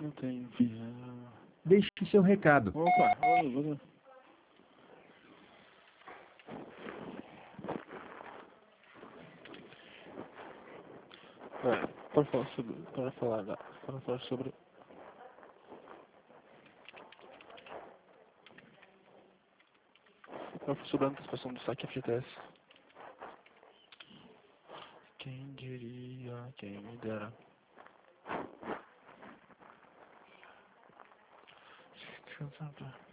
Não tem enviar. Deixe seu recado. Opa, olha. Para falar sobre. Sobre a antecipação do saque FGTS. Quem diria, quem me dera. Descansar.